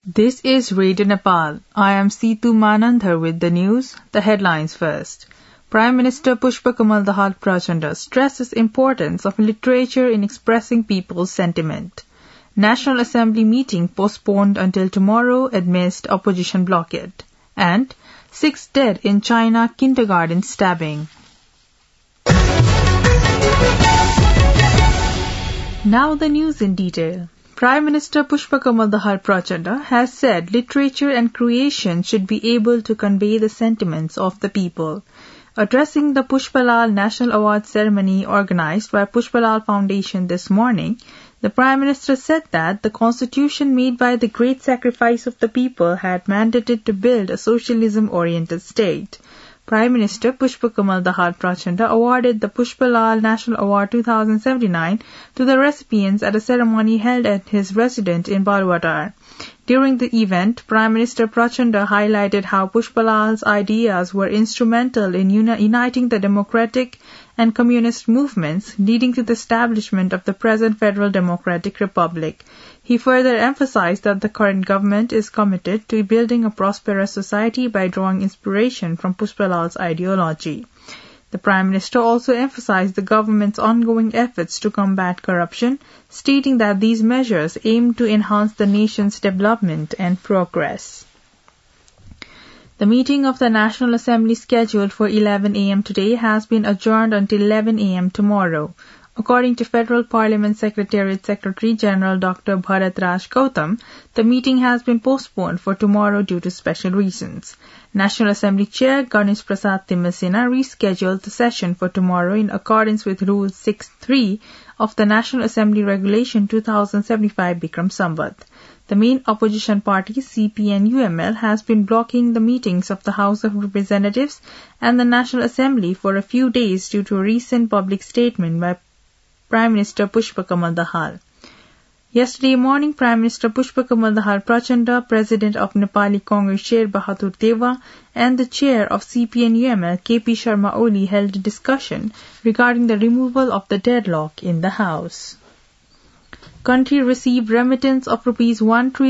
This is Radio Nepal. I am Seetu Manandhar with the news. The headlines first. Prime Minister Pushpa Kamal Dahal Prachanda stresses importance of literature in expressing people's sentiment. National Assembly meeting postponed until tomorrow amidst opposition blockade. And 6 dead in China kindergarten stabbing. Now the news in detail. Prime Minister Pushpa Kamal Dahal Prachanda has said literature and creation should be able to convey the sentiments of the people. Addressing the Pushpalal National Award ceremony organized by Pushpalal Foundation this morning, the Prime Minister said that the constitution made by the great sacrifice of the people had mandated to build a socialism-oriented state. Prime Minister Pushpa Kamal Dahal Prachanda awarded the Pushpalal National Award 2079 to the recipients at a ceremony held at his residence in Balwadar. During the event, Prime Minister Prachanda highlighted how Pushpalal's ideas were instrumental in uniting the democratic and communist movements, leading to the establishment of the present Federal Democratic Republic. He further emphasized that the current government is committed to building a prosperous society by drawing inspiration from Pushpalal's ideology. The Prime Minister also emphasized the government's ongoing efforts to combat corruption, stating that these measures aim to enhance the nation's development and progress. The meeting of the National Assembly scheduled for 11 a.m. today has been adjourned until 11 a.m. tomorrow. According to Federal Parliament Secretariat Secretary General Dr. Bharat Raj Gautam, the meeting has been postponed for tomorrow due to special reasons. National Assembly Chair Ganesh Prasad Timmasena rescheduled the session for tomorrow in accordance with Rule 6.3 of the National Assembly Regulation 2075 Bikram Samvat. The main opposition party, CPN-UML, has been blocking the meetings of the House of Representatives and the National Assembly for a few days due to a recent public statement by Prime Minister Pushpa Kamal Dahal. Yesterday morning, Prime Minister Pushpa Kamal Dahal Prachanda, President of Nepali Congress Sher Bahadur Deva, and the Chair of CPN-UML, KP Sharma Oli, held a discussion regarding the removal of the deadlock in the House. Country received remittance of rupees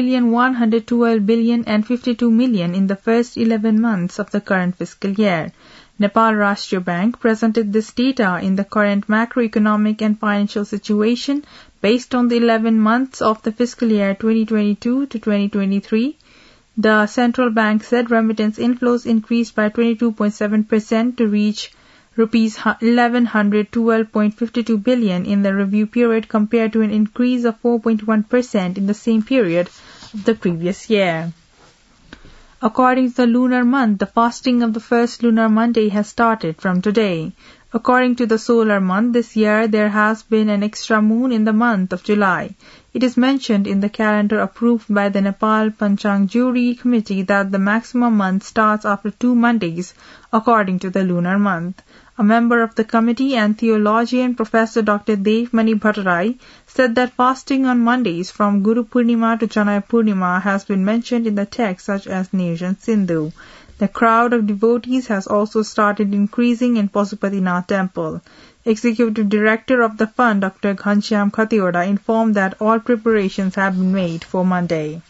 1,112,052 million in the first 11 months of the current fiscal year. Nepal Rashtriya Bank presented this data in the current macroeconomic and financial situation based on the 11 months of the fiscal year 2022 to 2023. The central bank said remittance inflows increased by 22.7% to reach rupees 1,112.52 billion in the review period compared to an increase of 4.1% in the same period of the previous year. According to the lunar month, the fasting of the first lunar Monday has started from today. According to the solar month, this year there has been an extra moon in the month of July. It is mentioned in the calendar approved by the Nepal Panchang Jury Committee that the maximum month starts after 2 Mondays, according to the lunar month. A member of the committee and theologian Professor Dr. Devmani Bhattarai said that fasting on Mondays from Guru Purnima to Janai Purnima has been mentioned in the text such as Nirjan Sindhu. The crowd of devotees has also started increasing in Pasupatinath Temple. Executive Director of the fund, Dr. Ghanshyam Khatioda, informed that all preparations have been made for Monday.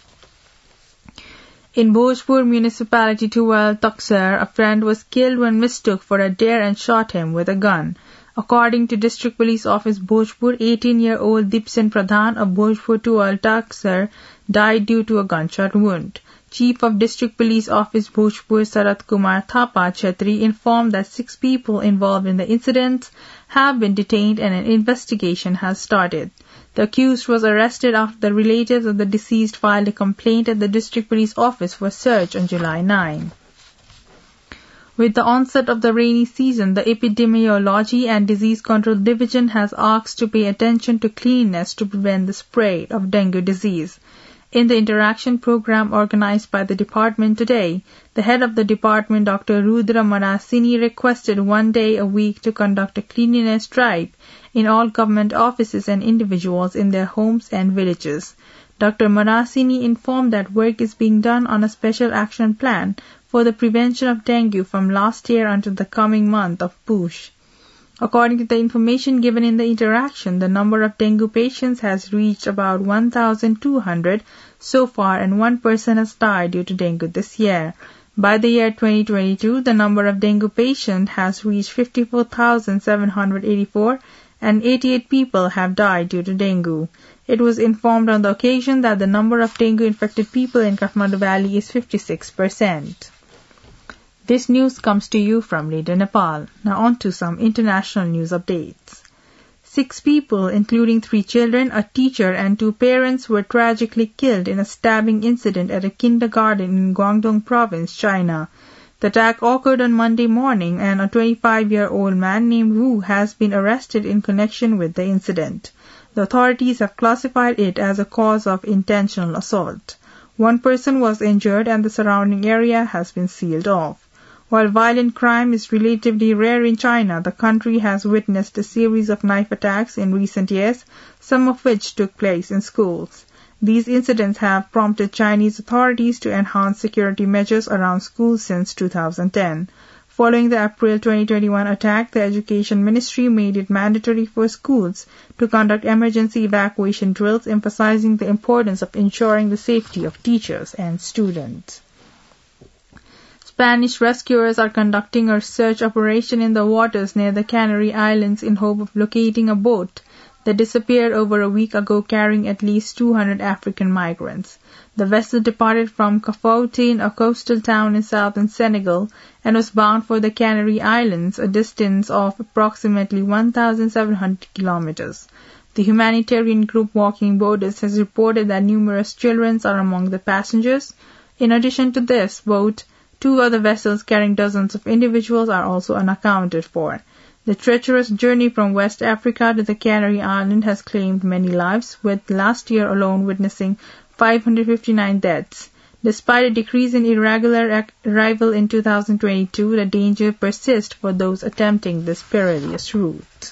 In Bhojpur Municipality 12, Taksar, a friend was killed when mistook for a dare and shot him with a gun. According to District Police Office Bhojpur, 18-year-old Dipsen Pradhan of Bhojpur 12, Taksar, died due to a gunshot wound. Chief of District Police Office Bhojpur Sarat Kumar Thapa Chhatri informed that 6 people involved in the incidents have been detained and an investigation has started. The accused was arrested after the relatives of the deceased filed a complaint at the District Police Office for search on July 9. With the onset of the rainy season, the Epidemiology and Disease Control Division has asked to pay attention to cleanliness to prevent the spread of dengue disease. In the interaction program organized by the department today, the head of the department, Dr. Rudra Marasini, requested 1 day a week to conduct a cleanliness drive in all government offices and individuals in their homes and villages. Dr. Marasini informed that work is being done on a special action plan for the prevention of dengue from last year until the coming month of Push. According to the information given in the interaction, the number of dengue patients has reached about 1,200 so far, and 1 person has died due to dengue this year. By the year 2022, the number of dengue patients has reached 54,784 and 88 people have died due to dengue. It was informed on the occasion that the number of dengue-infected people in Kathmandu Valley is 56%. This news comes to you from Radio Nepal. Now on to some international news updates. 6 people, including 3 children, a teacher and 2 parents, were tragically killed in a stabbing incident at a kindergarten in Guangdong Province, China. The attack occurred on Monday morning, and a 25-year-old man named Wu has been arrested in connection with the incident. The authorities have classified it as a cause of intentional assault. 1 person was injured and the surrounding area has been sealed off. While violent crime is relatively rare in China, the country has witnessed a series of knife attacks in recent years, some of which took place in schools. These incidents have prompted Chinese authorities to enhance security measures around schools since 2010. Following the April 2021 attack, the Education Ministry made it mandatory for schools to conduct emergency evacuation drills, emphasizing the importance of ensuring the safety of teachers and students. Spanish rescuers are conducting a search operation in the waters near the Canary Islands in hope of locating a boat that disappeared over a week ago carrying at least 200 African migrants. The vessel departed from Kafountine, a coastal town in southern Senegal, and was bound for the Canary Islands, a distance of approximately 1,700 kilometers. The humanitarian group Walking Borders has reported that numerous children are among the passengers. In addition to this boat, 2 other vessels carrying dozens of individuals are also unaccounted for. The treacherous journey from West Africa to the Canary Islands has claimed many lives, with last year alone witnessing 559 deaths. Despite a decrease in irregular arrival in 2022, the danger persists for those attempting this perilous route.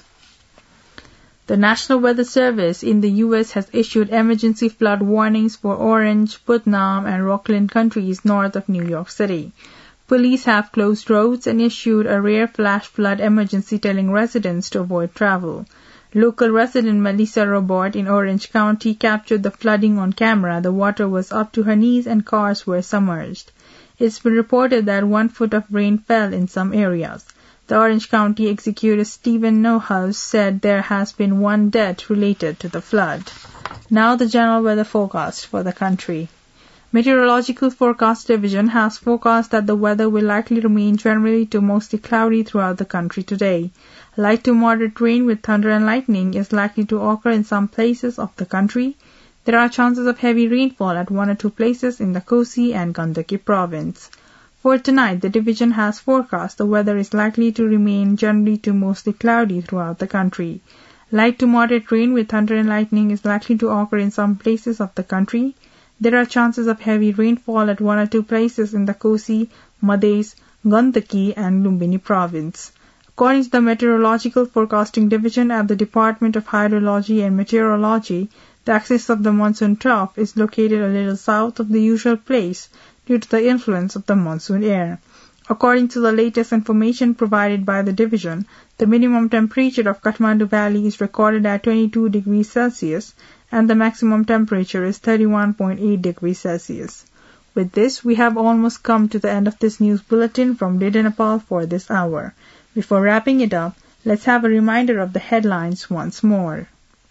The National Weather Service in the U.S. has issued emergency flood warnings for Orange, Putnam, and Rockland counties north of New York City. Police have closed roads and issued a rare flash flood emergency telling residents to avoid travel. Local resident Melissa Robert in Orange County captured the flooding on camera. The water was up to her knees and cars were submerged. It's been reported that 1 foot of rain fell in some areas. The Orange County Executive Stephen Neuhaus said there has been 1 death related to the flood. Now the general weather forecast for the country. Meteorological Forecast Division has forecast that the weather will likely remain generally to mostly cloudy throughout the country today. Light to moderate rain with thunder and lightning is likely to occur in some places of the country. There are chances of heavy rainfall at 1 or 2 places in the Kosi and Gandaki province. For tonight, the division has forecast the weather is likely to remain generally to mostly cloudy throughout the country. Light to moderate rain with thunder and lightning is likely to occur in some places of the country. There are chances of heavy rainfall at 1 or 2 places in the Kosi, Madhes, Gandaki and Lumbini province. According to the Meteorological Forecasting Division at the Department of Hydrology and Meteorology, the axis of the monsoon trough is located a little south of the usual place due to the influence of the monsoon air. According to the latest information provided by the division, the minimum temperature of Kathmandu Valley is recorded at 22 degrees Celsius and the maximum temperature is 31.8 degrees Celsius. With this, we have almost come to the end of this news bulletin from Radio Nepal for this hour. Before wrapping it up, let's have a reminder of the headlines once more.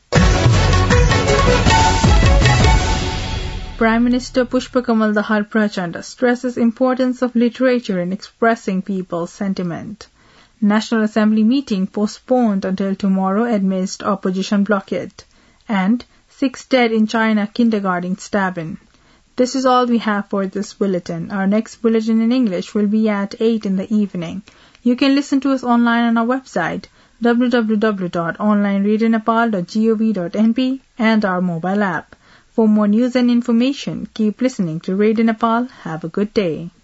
Prime Minister Pushpakamal Dahal Prachanda stresses importance of literature in expressing people's sentiment. National Assembly meeting postponed until tomorrow amidst opposition blockade. And 6 dead in China kindergarten stabbing. This is all we have for this bulletin. Our next bulletin in English will be at 8 in the evening. You can listen to us online on our website www.onlineradionepal.gov.np and our mobile app. For more news and information, keep listening to Radio Nepal. Have a good day.